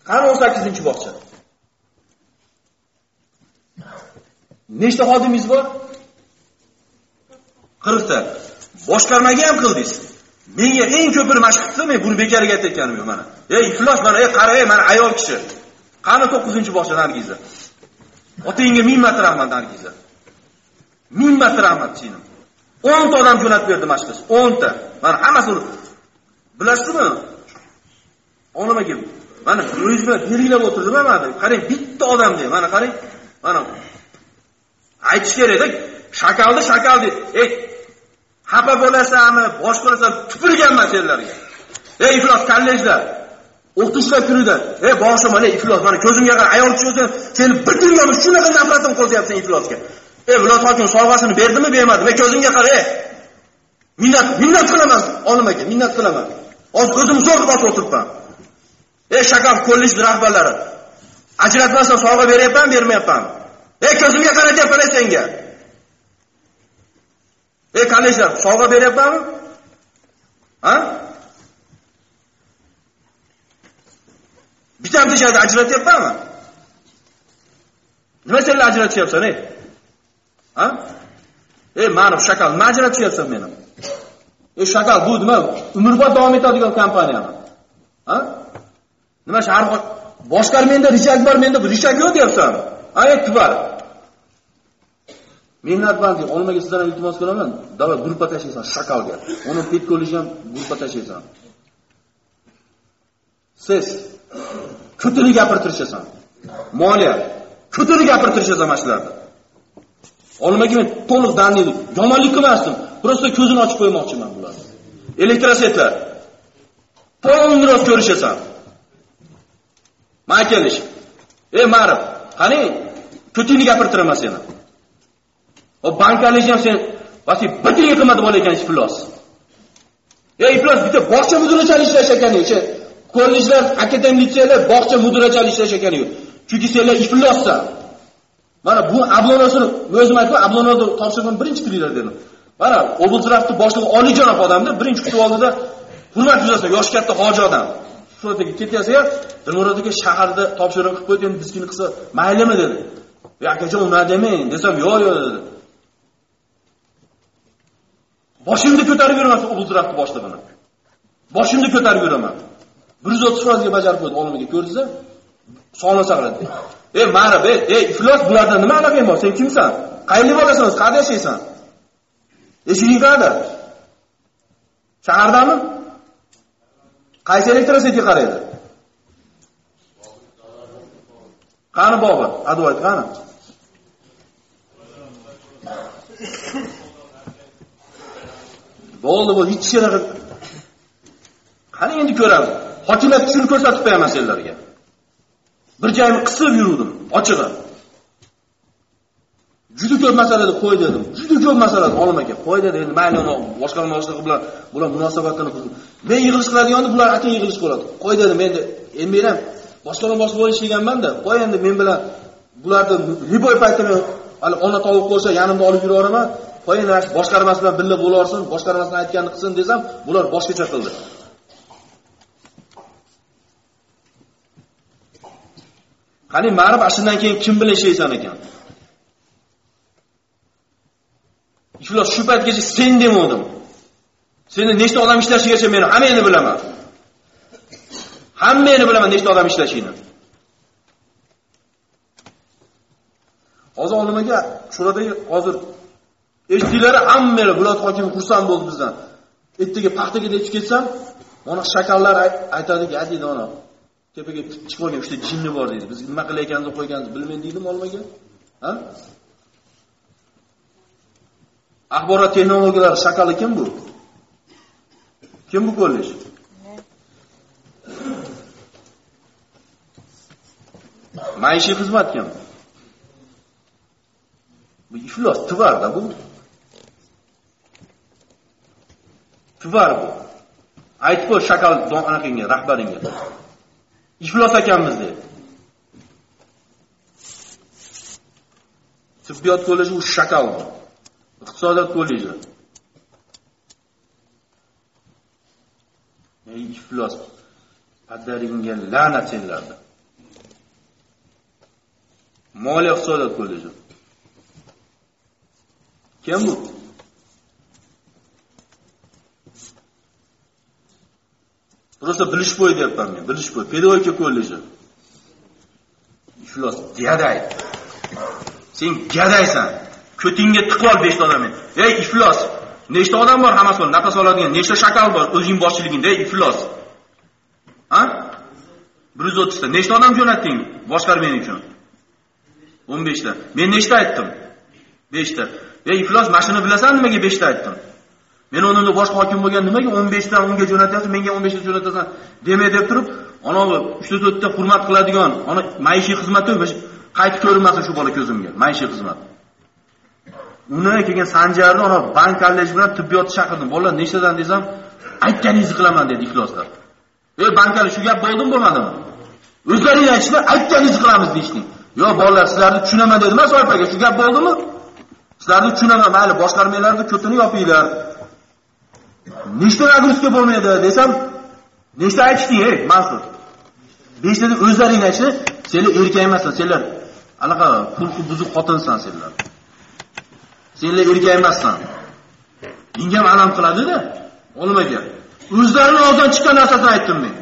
Qani 18-bog'cha? Nechta xodimingiz bor? 40 ta. Boshqarmaga ham qildingiz. Menga eng ko'pini mashq qilsa, men buni bekariga aytganim yo'q mana. Iflos mana, qarang, mana ayol kishi. Qani 9-bog'cha Nargiza? Otangga 1000 marta rahmat Nargiza. 1000 marta rahmat chinim. 10 ta odam jo'natib berdi mashq qilish. 10 ta. Mana hammasi bilasizmi? Onaga mana o'zingiz bilan belgilab o'tirdim mana. Qarang, bitta odamda, mana qarang. Mana aytish kerak-da, shakaldi. Xafa bo'lasanmi, bosh bo'lasan, tupurganman senlarga. Iflos kollejlar, o'qituvchilar kunida, boshim mana iflos, mana ko'zimga qara, ayol kishi o'zini seni bitirganmi, shunaqa nafratim qo'zyapsan iflosga. Viloyat hokimi sovg'asini berdimi, bermadi? Men ko'zimga qara, minnat qilaman, olimaga, minnat qilaman. Hozir o'zim zo'r bosib o'tiribman. Shakam kollej rahbarlari. Ajratmasdan sovg'a beryapman, bermayapman. Ko'zimga qara deyapman senga. Kollejlar sovg'a beryapmanmi? Ha? Bitam deshada ajratyapmanmi? Nima senlar ajratyapsan, Ha? Ma'ruf shakal, nima ajratyapsan meni? Shakal bu nima? Umrbod davom etadigan kompaniyami? Ha? Nima shahar boshqarmanda richak bor, menda bu richak yo'q deyapsan. Aytdilar. Mehnatbandi, olmaga sizdan iltimos qilaman. Davlat gruppa tashlaysan shakalga. Uni pet kollej ham gruppa tashlaysan. Siz ko'tini gapirtirishasan. Moliya ko'tini gapirtirishasan mashlarni. Olmaga men to'liq daniylik, yomonlik qilmasdim. Prosta ko'zini ochib qo'ymoqchiman bularni. Elektrosetlar. Polni rost ko'rishasan. Makelish. Ma'rif, qani ko'tini gapirtiraman seni. O bankalish ham sen vasi bitirga qilmadi bo'lar ekan iflos. Iflos bitta bog'cha mudirachalik ishlash ekani, kollejlar, akademik litseylar bog'cha mudirachalik ishlash ekani. Chunki senlar iflossan. Mana bu ablonosini o'zim aytdim, ablonoda topshirgan birinchi qilinglar dedim. Mana oblsrafti boshlig'i oliyjanob odamda birinchi kutib oldida hurmat yuzasidan yosh katta hoji odam. Shularga ketyapsa, Dilmurodga shaharda topshiriq qilib qo'ydi, endi bizkini qilsa maylimi dedi. Akajon uni demang, desam yo'q dedi. Boshimni ko'tarib yuraman oblsrafti boshlig'ini. Boshimni ko'tarib yuraman. 130 ga bajarib qo'ydi olimiga ko'rdingiz? Sog'lom saqladi. Ma'rif, iflos bulardan nima aloqang bor? Sen kimsan? Qayerlik bo'lasan? Qayerda yashaysan? Eshiging qayerda? Shahardami? Qaysi elektrosetga qaraydi? Qani Bobur? Advokat qani? Bo'ldi, bu hech shanaqa. Qani endi ko'ramiz. Hokimiyat kuchini ko'rsatib qo'yaman senlarga. Bir joyimni qisib yurdim, ochig'i. Juda ko'p masalada qo'y dedim. Juda ko'p masalada olim aka qo'y dedi. Endi mayli uni boshqarma boshlig'i bilan bular munosabatini qildi. Men yig'ilish qiladiganda bular atin yig'ilish qiladi. Qo'y dedim endi men ham boshqarma boshlig'i bo'lish deganman-da. Qo'y endi men bilan bularni liboy paytida hali ona tovuq bo'lsa yanimda olib yuraveraman. Qo'y endi boshqarmasi bilan birga bo'larsin, boshqarmasini aytganini qilsin desam, bular boshqacha qildi. Qani ma'rif ashundan keyin kim bilan ishlaysan ekan? Iflos shu paytgacha sen demodim. Seni nechta odam ishlashigacha men hammani bilaman. Hammani bilaman nechta odam ishlashini. Hozir olimaga shuradagi hozir eshitdilari hammani viloyat hokimi xursand bo'ldi bizdan. Ertaga paxtaga yetib ketsam, mana shakallar aytadiki, deydi ona. Tepaga chiqib olgan uchta jinni bor deydi. Biz nima qilayotganimizni qo'yganimizni bilmayman deydim olmaga. Ha? Axborot texnologiyalari shakali kim bu? Kim bu kollej? Maishiy xizmat kim? Bu iflos tvarda bu. Tvar bu. Aytib qo'y shakal anaqinga, rahbaringa. Iflos ekanmiz dedi. Tibbiyot kolleji u shakal bu. Iqtisodiyot kolleji. Iflos. Padaringga la'nat senlarga. Moliya iqtisodiyot kolleji. Kim bu? Просто bilish bo'y deyapman men, bilish bo'y. Pedagogika kolleji. Iflos gaday. Sen gadaysan. Ko'tingga tiqol 5 ta odam. Ey iflos. Nechta odam bor hammasi bor. Nafas oladigan, nechta shakal bor o'zing boshchiligingda, ey iflos. Ha? 130 ta. Nechta odam jo'natding boshqarmen uchun? 15 ta. Men nechta aytdim? 5 ta. Ey iflos, mashina bilasan nimaga 5 ta aytdim? Men o'rnimda boshqa hokim bo'lgan nimaga 15 ta unga jo'natyapsan, menga 15 ta jo'natasan demay deb turib, ana 3-4 ta hurmat qiladigan, ana maishiy xizmatni qaytib ko'rinmasin shu bola ko'zimga, maishiy xizmat. Uni kelgan Sanjarni ana bank kollej bilan tibbiyot chaqirdim. Bolalar nechtadan desam, aytganingizni qilaman dedi ifloslar. Ey bank kollej shu gap bo'ldimi, bo'lmadimi? O'zlaringiz aytishlar, aytganingizni qilamiz deyishdi. Yo'q, bolalar sizlarni tushunaman dedim, men so'ypaga shu gap bo'ldimi? Sizlarni tushunaman, mayli boshqarmalarni ko'tini yopinglar. Nechta nagruzka bo'lmaydi desam, nechta aytishding, ey Mansur? 5 ta o'zlaring aytishdi, senlar erkak emassan, senlar anaqa xulqi buzuq xotinsan senlar. Senlar erkak emassan. Menga ham alam qiladi-da, olmaga. O'zlarining og'zidan chiqqan narsasini aytdim men.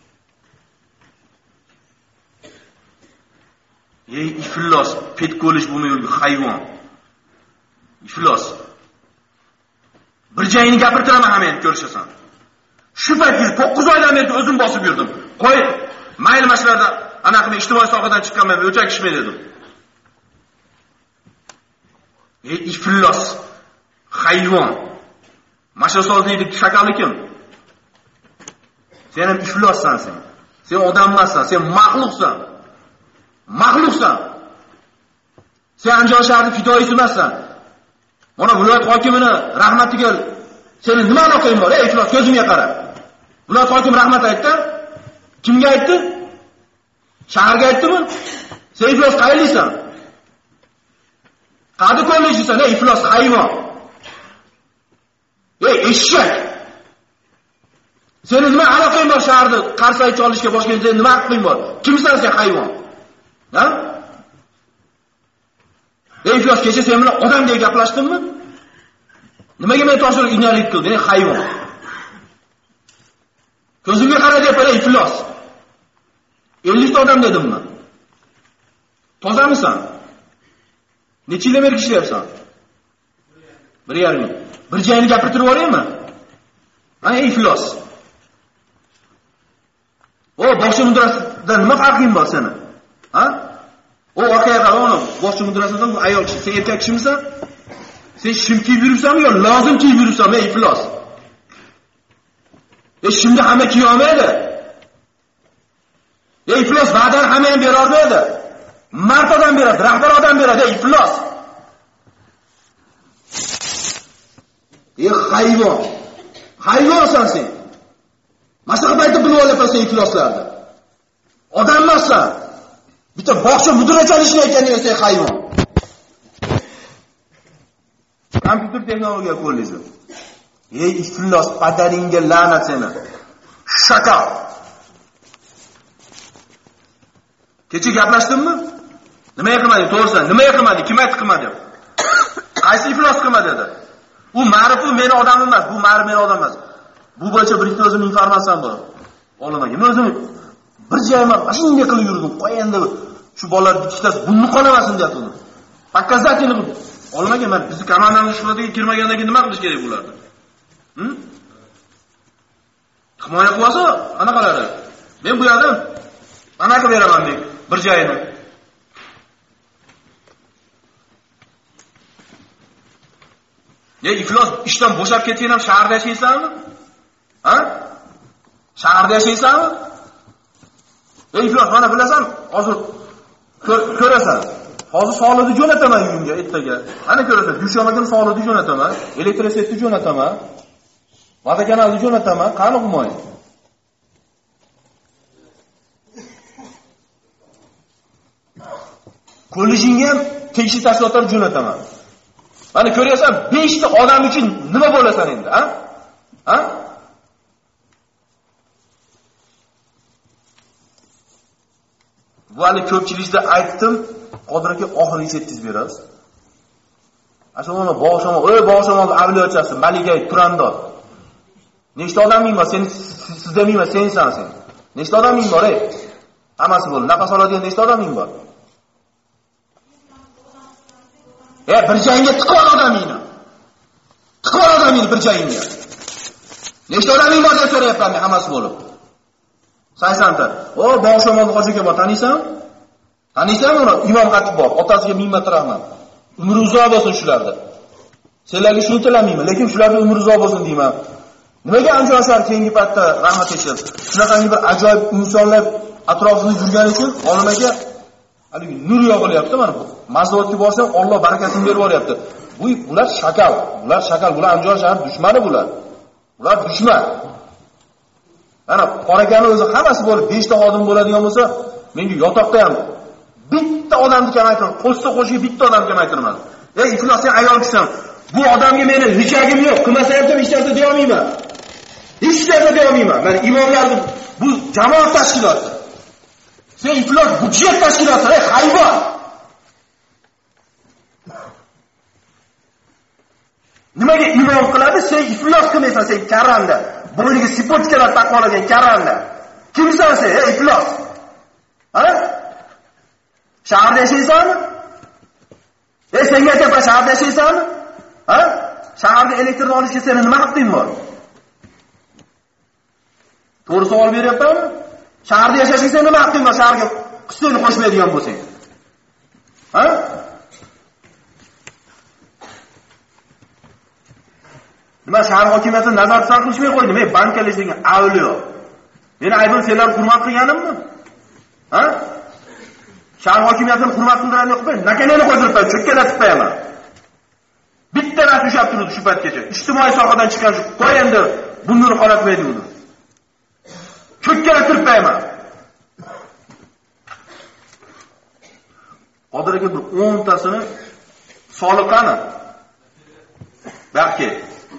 Ey iflos, pet ko'lish bo'lmay yurgan hayvon. Iflos. Bir joyini gapirtiraman ham endi ko'rishasan. Shu paytga 9 oydan beri o'zim bosib yurdim. Qo'y, mayli mashalarda anaqa ijtimoiy sohadan chiqqanman, o'chakishmay dedim. Ey iflos, hayvon. Mashasozlikni shakali kim? Sen ham iflossan sen. Sen odam emassan, sen maxluqsan. Maxluqsan. Sen Andijon shahri fidoyisi emassan. Mana viloyat hokimini rahmatiga seni nima aloqang bor? Ey iflos, ko'zimga qara. Viloyat hokim rahmat aytdi. Kimga aytdi? Shaharga aytdimi? Sen iflos qayerlisan? Qadi kollejisan, ey iflos hayvon. Ey eshak. Seni nima aloqang bor shaharda qarsaychi olishga boshqa yerda nima haqqing bor? Kimsan sen hayvon? Ha? Ey iflos, kecha sen bilan odamdek gaplashdimmi? Nimaga men toshirib ignalik qilding, ey hayvon? Ko'zimga qara deb ey iflos. 50 ta odam dedimmi? Tozamisan? Necha yildan beri ishlayapsan? 1,5 yil. Bir joyini gapirtirib yuboraymi? Mana ey iflos. O boshchi mudrasasidan nima farqing bor seni? Ha? O orqaga qara, uni boshchi mudrasasidan ayol kishi, sen erkak kishimisan? Sen shim kiyib yuribsanmi yo lozim kiyib yuribsanmi, ey iflos? Shimni hamma kiy olmaydi. Ey iflos, va'dani hamma ham bera olmaydi. Mard odam beradi, rahbar odam beradi, ey iflos. Ey hayvon. Hayvonsan sen. Mashaqa payti bilib olyapsan sen ifloslarni. Odam emassan. Bitta bog'cha mudirachani ishlayotganing sen hayvon. Kompyuter texnologiya kolleji. Ey iflos, padaringga la'nat seni. Shakal. Kecha gaplashdimmi? Nima qilmading? To'g'risan, nima qilmading? Kim aytdi qilmading? Qaysi iflos qilmadi dedi? U ma'rif u meni odam emas, bu ma'rif meni odam emas. Bu bo'yicha birinchi o'zim informatsiyam bor. Olamaga. Men o'zim bir joyma shunday qilib yurdim. Qo'yanda shu bolalar ikkitasi bunni qolamasin deyapti. Показательni qilib. Olamaga men bizni komandamiz shunday kirmagandan keyin nima qilish kerak bularni? Himoya qilsa, anaqalari. Men bu yerda anaqa beraman men bir joyini. Iflos ishdan bo'shab ketgan ham shaharda yashaysanmi? Ha? Shaharda yashaysanmi? Iflos, mana bilasan, hozir ko'rasan. Hozir solidni jo'nataman uyimga, ertaga. Mana ko'rasan, dushanba kuni solidni jo'nataman, elektrosvetni jo'nataman, vodokanalni jo'nataman, qani qilmoy. Kollejingga ham tegishli tashkilotlar jo'nataman. Mana ko'raysan, 5 ta odam uchun nima bo'lasan endi, ha? Ha? Bu hali ko'pchilikda aytdim, Qodir aka oxirigacha yetkazib berasiz. Ashuna bog'shamol avliyochasi, Malika Turandor. Nechta odaming bor? Sizda mingmi? Sensan sen. Nechta odaming bor, ey? Hammasi bo'ldi. Nafas oladigan nechta odaming bor? Bir joyga tiqor odamingni. Tiqor odamingni bir joyingga. Nechta odaming bor deb so'rayapman men, hammasi bo'lib. Saysanta. Bog'shamol hojiga bor, taniysanmi? Taniysanmi uni? Imom Xatib bor. Otasiga ming marta rahmat. Umri uzoq bo'lsin shularda. Senlarga shuni tilamayman, lekin shularda umri uzoq bo'lsin deyman. Nimaga Andijon shahar keyingi paytda rahmat aytishim? Shunaqangi bir ajoyib insonlar atrofida yurgani uchun olmaga haligi nur yog'ilyapti mana bu. Mazotga borsam Alloh barakasini berib yuboryapti. Bular shakal, bular Andijon shahar dushmani bular. Ular dushman. Mana qorakani o'zi hammasi bo'lib 5 ta xodim bo'ladigan bo'lsa, menga yotoqda ham bitta odamni kamaytirib, qo'shsa bitta odam kamaytirman. Iflos sen ayol kishisan. Bu odamga meni richagim yo'q. Qilmasa ham hech narsa deya olmayman. Hech narsa deya olmayman. Mana imomlarni bu jamoat tashkiloti. Sen iflos budjet tashkiloti, hayvon. Nimaga imom qiladi? Sen iflos qilmaysan, sen karanda. Bo'yniga sipochkalar taqib olgan karanda. Kimsan sen? Iflos. Ha? Shaharda yashaysanmi? Senga aytaman, shaharda yashaysanmi? Ha? Shaharda elektrni olishga seni nima haqqing bor? To'g'ri savol beryapmanmi? Shaharda yashashga seni nima haqqing bor? Shaharga qistini qo'shmaydigan bo'lsang. Ha? Nima shahar hokimiyati nazorat qilishmay qo'ydi? Men bankalash degan avliyo. Meni aybim senlar hurmat qilganimmi? Ha? Shahar hokimiyatini hurmat qildirani yo'qmi? Nakanani qo'ydiribman, cho'kkalatib qo'yaman. Bitta narsa ushab turdi shu paytgacha. Ijtimoiy sohadan chiqqan shu qo'y endi bundan xolatmaydi uni. Cho'kkalatib qo'yaman. Qodirga bir 10 tasini soliqani. Balki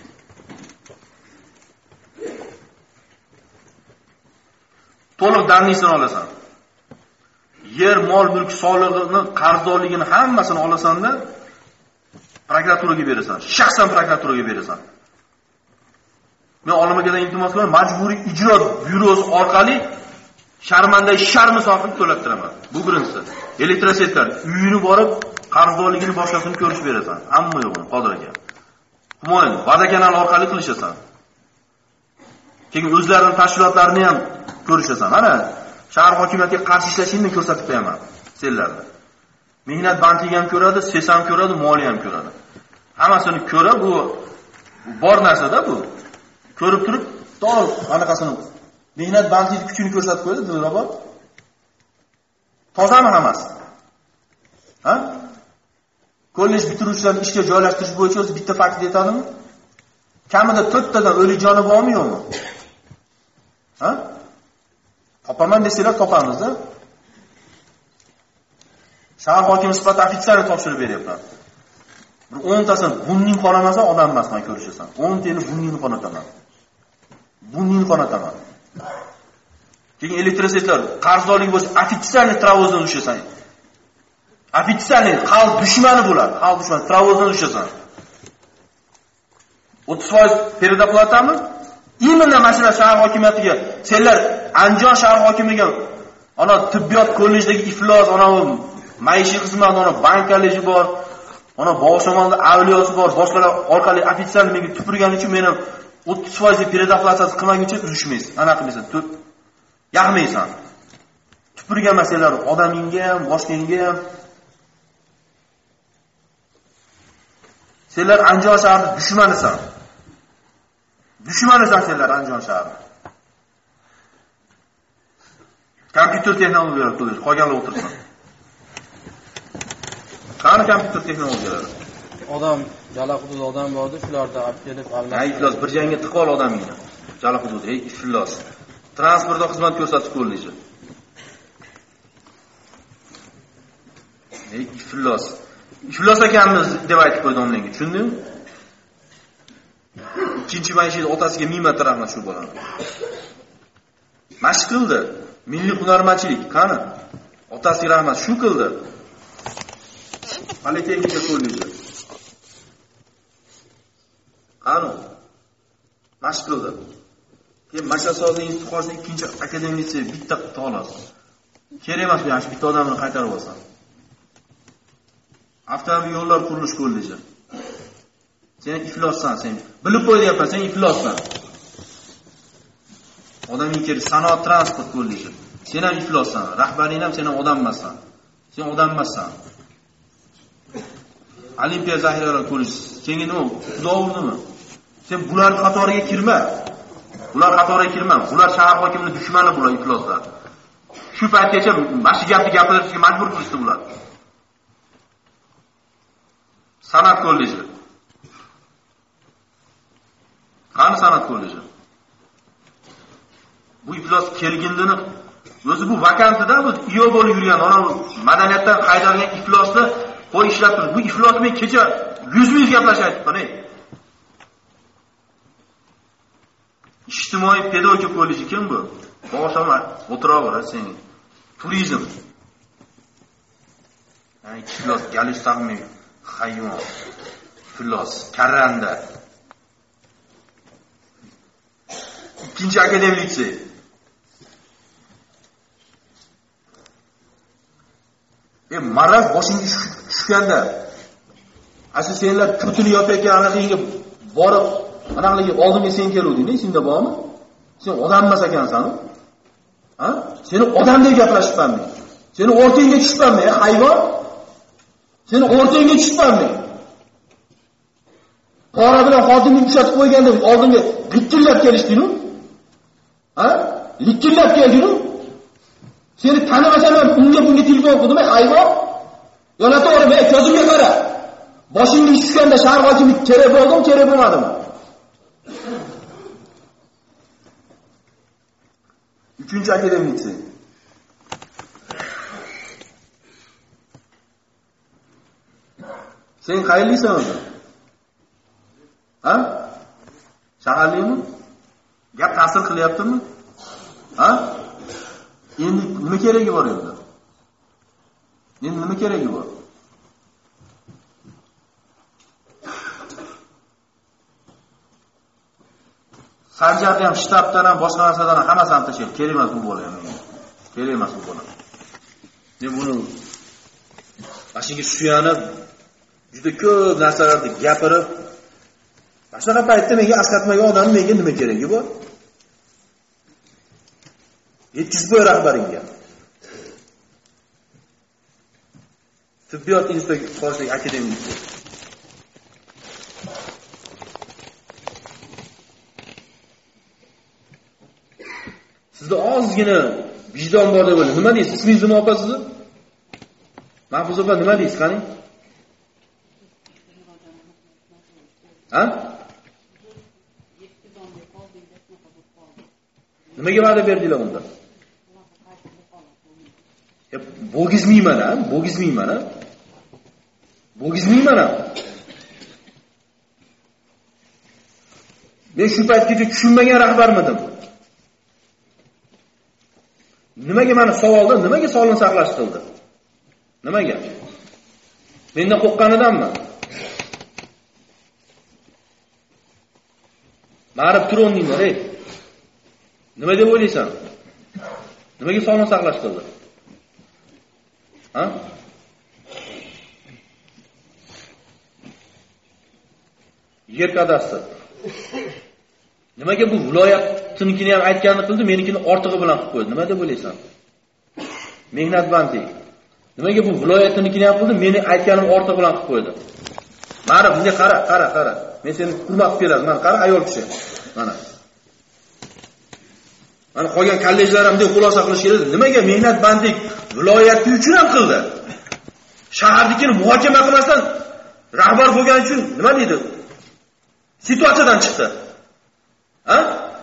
to'liq dannisini olasan. Yer, mol, mulk solig'ini, qarzdorligini hammasini olasan-da, prokuraturaga berasan. Shaxsan prokuraturaga berasan. Men olmagandan iltimos qilaman, majburiy ijro byurosi orqali sharmandai shar misolini to'lattiraman. Bu birinchisi. Elektrosetlar uyini borib, qarzdorligini boshqasini ko'rish berasan. Hamma yo'g'ini Qodir aka. Humoyin, Vada kanal orqali qilishasan. Keyin o'zlarining tashkilotlarini ham ko'rishasan. Mana shahar hokimiyatiga qarshi ishlashingni ko'rsatib qo'yaman senlarga. Mehnat bandligi ham ko'radi, ses ham ko'radi, moliya ham ko'radi. Hammasini ko'rib, bu bor narsa-da bu. Ko'rib turib, to'liq qanaqasini mehnat bandligi kuchini ko'rsatib qo'ydi, Dilrobot. Tozami hammasi? Ha? Kollej bitiruvchilarni ishga joylashtirish bo'yicha o'zi bitta fakt aytadimi? Kamida 4 tadan o'lik joni bormi yo'qmi? Ha? Topaman desanglar topamiz-da. Shahar hokimi sifatida ofitsialni topshirib beryapman. Bir 10 tasini bunning qonamasa odam emasman ko'rishasan. 10 tani bunning qonataman. Bunning qonataman. Keyin elektrosetlar qarzdorlik bo'lsa ofitsialni travozdan ushasan. Ofitsialni xalq dushmani bo'ladi. Xalq dushmani travozdan ushasan. 30% peredoplatami? Imенно mashina shahar hokimiyatiga senlar Andijon shahar hokimiga ana tibbiyot kollejdagi iflos, ana maishiy xizmat, ana bank kolleji bor, ana Bog'shamonda avliyosi bor, boshqalar orqali ofitsial menga tupurgani uchun meni 30% peredoplatiyasi qilmaguncha uzishmaysiz. Ana qilmaysan, yaqmaysan. Tupurgan masalalar odamingga ham, boshqangga ham. Senlar Andijon shahar dushmanisan. Dushmanisan senlar Andijon shahri. Kompyuter texnologiyalari to'g'ri, qolganlar o'tirsin. Qani kompyuter texnologiyalari? Odam, jala hudud odam bordi, shularda olib kelib almashtirdi. Iflos bir joyga tiqol odamingni. Jala hudud, iflos. Transportda xizmat ko'rsatish kolleji. Iflos. Iflos ekanmiz deb aytib qo'ydim menga, tushundingmi? Ikkinchi maishiy otasiga ming marta rahmat shu bolani. Mashq qildi. Milliy hunarmandchilik qani? Otasiga rahmat shu qildi. Politexnika kolleji. Qani? Mashq qildi. Keyin Mashasozning Intiqoshning 2-akademik litsey bitta xolos. Kerak emas bu yosh bitta odamni qaytarib olsam. Avtomobil yo'llar qurilish kolleji. Sen iflossan, sen. Bilib qo'yapsan, sen iflossan. Odamning kerak sanoat transport kolleji. Sen ham iflossan, rahbaring ham sen ham odam emassan. Sen odam emassan. Olimpiya zaxiralari kolleji. Senga nima? Xudo urdimi? Sen bular qatoriga kirma. Bular qatoriga kirma. Bular shahar hokimining dushmani bular ifloslar. Shu paytgacha mana gapni gapirishga majbur qilishdi bular. San'at kolleji. Qani san'at kolleji? Bu iflos kelgindini o'zi bu vakantida bu iyo bo'lib yurgan, ona madaniyatdan haydalgan iflosni qo'y ishlab turdi. Bu iflos men kecha 100 gaplashib aytibman. Ijtimoiy pedagogika kolleji kim bu? Boshama o'tiraver sen. Turizm. Ya'ni iflos galish taqmay hayvon. Iflos karranda. 2-akademik litsey. Maraz boshingga tushganda asli senlar putini yopayotgan anaqaga borib, anaqaga oldimga sen keluvding, senda bormi? Sen odam emas ekansan-ku. Ha? Seni odamdek gaplashibman men. Seni o'rtangga tushibman, hayvon. Seni o'rtangga tushibman men. Qora bilan xodimni ushatib qo'yganda oldimga likkillab kelishding-ku. Ha? Likkillab kelding-ku. Seni tanimasam ham unga telefon qildim, hayvon. Yana to'g'rimi? Ko'zimga qara. Boshingga tushganda shahar hokimi kerak bo'ldimi, kerak bo'lmadimi? 3-akademik litsey. Sen qayerlisan o'zi? Ha? Shaharlimi? Gap ta'sir qilyaptimi? Ha? Endi nima keragi bor endi? Endi nima keragi bor? Sanjarda ham, shtabdan ham, boshqa narsadan ham hammasi ham tashlaydi. Kerak emas bu bola ham. Kerak emas bu bola. Men buni mashinga suyanib, juda ko'p narsalarni gapirib, shunaqa paytda menga asqatmagan odam menga nima keragi bor? Yetkazib qo'y rahbaringga. Tibbiyot instituti akademik. Sizda ozgina vijdon bor deb o'ylayman. Nima deysiz? Ismingiz nima opa sizni? Mahfuz opa nima deysiz qani? Ha? Nimaga va'da berdinglar unda? Bo'gizmayman, ha? Bo'gizmayman, ha? Bo'gizmayman, ha? Men shu paytgacha tushunmagan rahbarmidim. Nimaga meni savolda, nimaga sog'liqni saqlash qildi? Nimaga? Mendan qo'rqqanidanmi? Ma'rif turondinglar, ey. Nima deb o'ylaysan? Nimaga sog'liqni saqlash qildi? Ha? Yer kadastri. Nimaga bu viloyatnikini ham aytganini qildi, menikini ortig'i bilan qilib qo'ydi? Nima deb o'ylaysan? Mehnat bandlik. Nimaga bu viloyatnikini ham qildi, meni aytganim ortig'i bilan qilib qo'ydi? Mana bunga qara. Men seni hurmat qilib kelaman. Mana qara, ayol kishi. Mana. Mana qolgan kollejlar ham deb xulosa qilish kerak. Nimaga mehnat bandlik viloyati uchun ham qildi? Shaharnikini muhokama qilmasdan rahbar bo'lgani uchun nima deydi? Situatsiyadan chiqdi. Ha?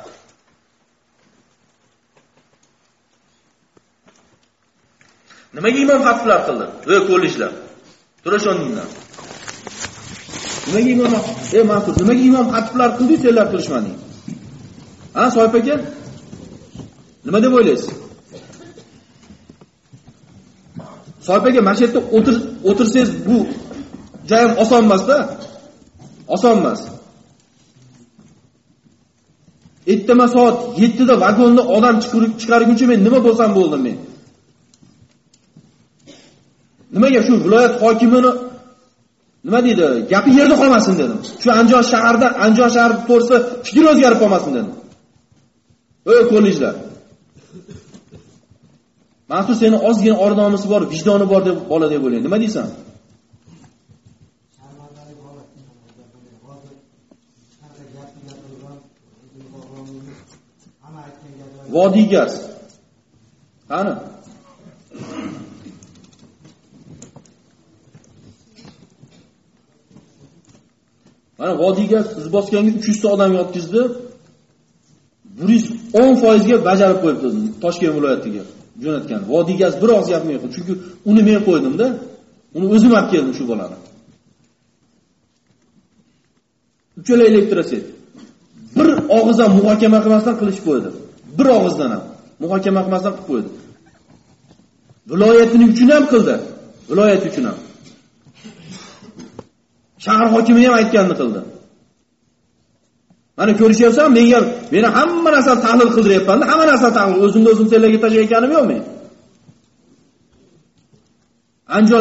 Nimaga imom xatiblar qildi? Kollejlar. Turashoninglar. Nimaga imom ma'qul? Nimaga imom xatiblar qildi, senlar qilishmading? Ha, Soyib aka? Nima deb o'ylaysiz? Soyib aka, mana shu yerda o'tirsangiz bu Jayam oson emas-da. Oson emas. Ertama soat 7 da vagonda odam chiqarguncha men nima bo'lsam bo'ldim men. Nimaga shu viloyat hokimini nima deydi? Gapi yerda qolmasin dedim. Shu Andijon shahar to'g'risida fikr o'zgarib qolmasin dedim. Kollejlar. Mansur seni ozgina or-nomusi bor, vijdoni bor deb bola deb o'ylaydi. Nima deysan? Vodiy gaz. Qani? Mana Vodiy gaz siz bosganga 300 ta odam yotkizdi. 110% ga bajarib qo'yibdi Toshkent viloyatiga jo'natgan. Vodiy gaz bir og'iz gapni yo'q, chunki uni men qo'ydim-da. Uni o'zim olib keldim shu bolani. Uchala elektroset. Bir og'izdan muhokama qilmasdan qilish qo'ydi. Bir og'izdan ham muhokama qilmasdan qilib qo'ydi. Viloyatining uchun ham qildi. Viloyat uchun ham. Shahar hokimi ham aytganini qildi. Mana ko'rishyapsan, meni hamma narsani tahlil qildiryapman-da, hamma narsani tahlil. O'zimni o'zim tellarga tashlayotganim yo'q men. Andijon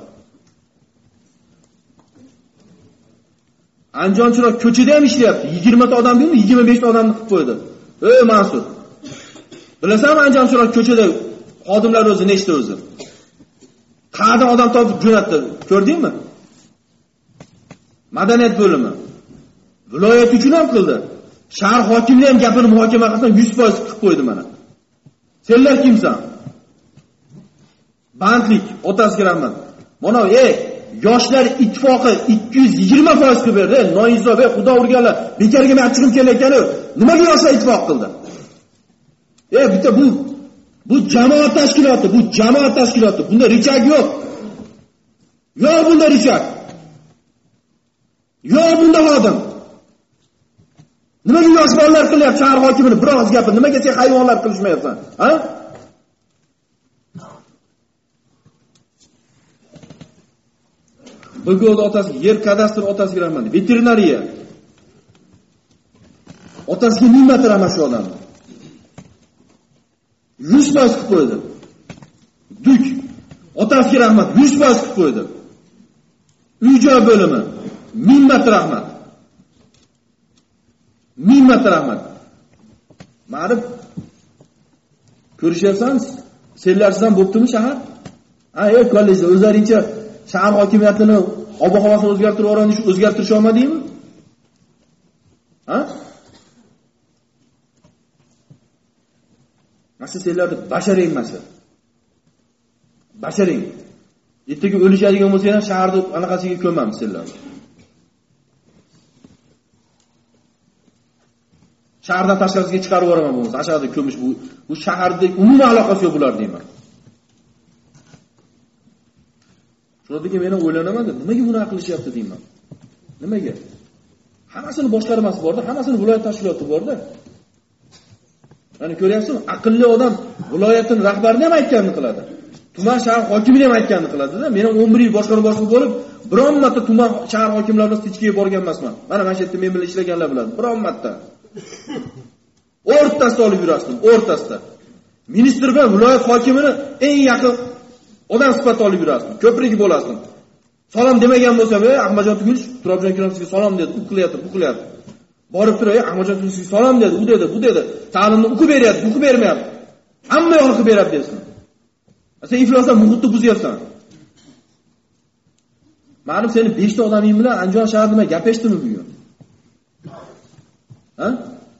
Chiroq ko'chada ham ishlayapti. 20 ta odam deymi, 25 ta odamni qilib qo'ydi. Mansur. Bilasanmi Andijon Chiroq ko'chada xodimlar o'zi nechta o'zi? Qayerdan odam topib jo'natdi, ko'rdingmi? Madaniyat bo'limi. Viloyat uchun ham qildi. Shahar hokimi ham gapini muhokama qilsa 100% qilib qo'ydi mana. Senlar kimsan? Bandlik, otasiga rahmat. Mana yoshlar ittifoqi 220% qilib berdi. Noizob, xudo urganlar, bekarga men chiqib kelayotgani, nimaga yoshlar ittifoq qildi? Bitta bu jamoat tashkiloti, bunda richag yo'q. Yo'q bunda richag. Yo'q bunda xodim. Nimaga yosh bolalar qilyapti shahar hokimini bir og'iz gapini? Nimaga sen hayvonlar qilishmayapsan? Ha? Bug'od otasiga, yer kadastr otasiga rahmat. Veterinariya. Otasiga nima rahmat shu odamni. 100% qilib qo'ydi. Duk. Otasiga rahmat 100% qilib qo'ydi. Uy-joy bo'limi. Minmat rahmat. Ma'rif ko'rishyapsansiz? Senlarsizdan bo'ptimi shahar? Kollejda o'zlaringcha shahar hokimiyatini ob-havosini o'zgartirish olmadingmi? Mana senlarni basharing masa. Basharing. Ertaga o'lishadigan bo'lsa ham shaharda anaqasiga ko'mamiz senlar. Shahardan tashqarisiga chiqarib yuboraman bo'lmasa, aşağıda ko'mish bu shaharda umuman aloqasi yo'q bular deyman. Shundan men o'ylanaman, nimaga buni qilishyapti deyman. Nimaga? Hammasini boshqarmasi borda, hammasini viloyat tashkiloti borda. Mana ko'ryapsizmi? Aqlli odam viloyatning rahbarini ham aytganini qiladi. Tuman shahar hokimini ham aytganini qiladi-da. Men 11 yil boshqarma boshliq bo'lib, biron marta tuman shahar hokimlari bilan tichkiga borgan emasman. Mana shu yerda men bilan ishlaganlar biladi. Biron marta. O'rtasida olib yurasizlar, o'rtasida. Ministr va viloyat hokimini eng yaqin odam sifatida olib yurasizlar. Ko'prik bo'lasizlar. Salom demagan bo'lsam, Ahmadjon Tugulish Turobjon Kiramsizga salom dedi, u qilyapti, bu qilyapti. Borib turib, Ahmadjon Tugulishga salom dedi, u dedi, bu dedi. Ta'limni o'qib beryapti, o'qib bermayapti. Hamma yo'qni qilib beryapti dersin. Sen iflosdan muhitni buzyapsan. Ma'lum seni 5 ta odaming bilan Andijon shahar nima gaplashdimi bugun? Ha?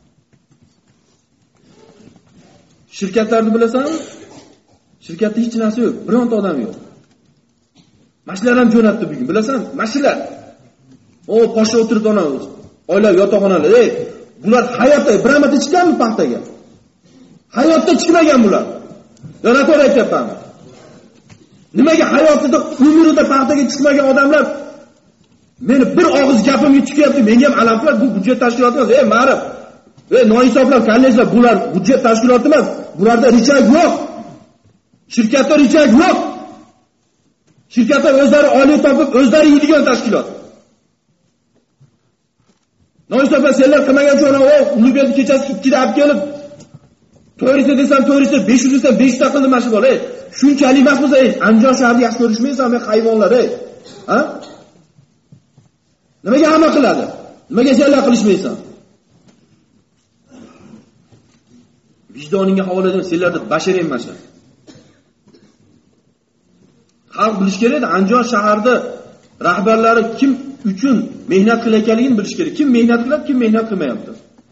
Shirkatlarni bilasanmi? Shirkatda hech narsa yo'q, bironta odam yo'q. Mashlar ham jo'natdi bugun, bilasan? Mashlar. Poshsha o'tirib ona oila yotoqxonalar. Bular hayotda bir marta chiqganmi paxtaga? Hayotda chiqmagan bular. Yana to'g'ri aytyapman. Nimaga hayotida umrida paxtaga chiqmagan odamlar meni bir og'iz gapimga chiqyapti, menga ham alam qiladi. Bu budjet tashkiloti emas, ma'rif. Noinsoflar, kollejlar bular budjet tashkiloti emas. Bularda richag yo'q. Shirkatda richag yo'q. Shirkatlar o'zlari oylik topib, o'zlari yeydigan tashkilot. Noysopa senlar qilmagan cho'ra, Ulug'bekni kechasi 2 da olib kelib, to'g'risi desam to'g'risi, 500 desam 500 ta qildim mana shu bola. Shunchalik mahbus Andijon shahrida yaxshi ko'rishmaysanmi hayvonlar, ha? Nimaga hamma qiladi? Nimaga senlar qilishmaysan? Vijdoningga havola edim, senlarda bashar emasman. Xalq bilish kerak, Andijon shaharida rahbarlari kim uchun mehnat qilayotganligini bilish kerak. Kim mehnat qiladi, kim mehnat qilmayapti.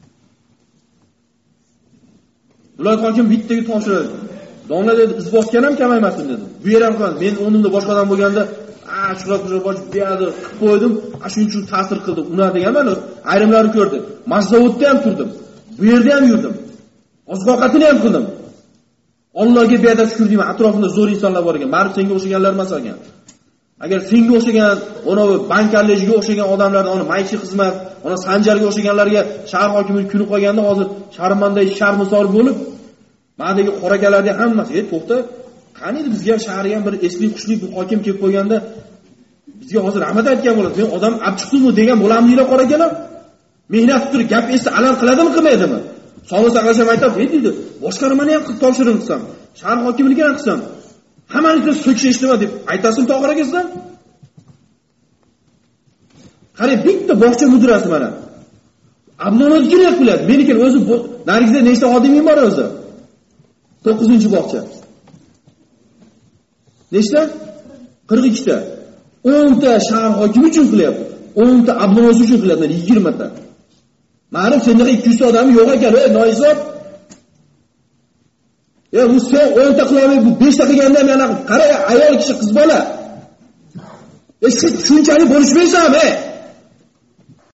Viloyat hokimi bittaga topshiradi. Domla dedi, iz bosgan ham kamaymasin dedi. Bu yer ham qiladi. Men o'rnimda boshqa odam bo'lganda, shular bosh buyadi qilib qo'ydim. Shuning uchun ta'sir qildi. Ular deganman, ayrimlari ko'rdi. Mashzavodda ham turdim. Bu yerda ham yurdim. Oziq-ovqatini ham qildim. Allohga beada shukr deyman. Atrofimda zo'r insonlar bor ekan. Ma'rif senga o'xshaganlar emas ekan. Agar senga o'xshagan, ona bankarligiga o'xshagan odamlarni, ona maishiy xizmat, ona Sanjarga o'xshaganlarga shahar hokimining kuni qolganda hozir sharmanday sharmisor bo'lib, ma'dagi qorakalarga hammasi, to'xta, qani bizga ham shaharga ham bir esli xushli bir hokim kelib qo'yganda bizga hozir rahmat aytgan bo'ladi. Men odam olib chiqdimmi degan bo'lamizlar qorakalar. Mehnat turib gap esa alam qiladimi, qilmaydimi? Sog'liq saqlash ham aytadi, deydi. Boshqarmani ham topshiriq qilsam, shahar hokimligini ham qilsam, hammani so'kishdimi deb aytasin To'g'ri aka sizdan. Qarang, bitta bog'cha mudirasi mana. Abdulloh kerak qiladi. Meniki o'zi narigizda nechta xodimim bor o'zi? 9-bog'cha. Nechta? 42 ta. 10 ta shahar hokimi uchun qilyapti. 10 ta Abdulloh uchun qilyapti, 20 ta. Ma'lum sendagi 200 ta odam yo'q ekan, noizod. Bu sen 10 ta qilmay bu 5 ta qilganda mana qara ayol kishi qiz bola. Siz shunchalik bo'lishmaysanmi?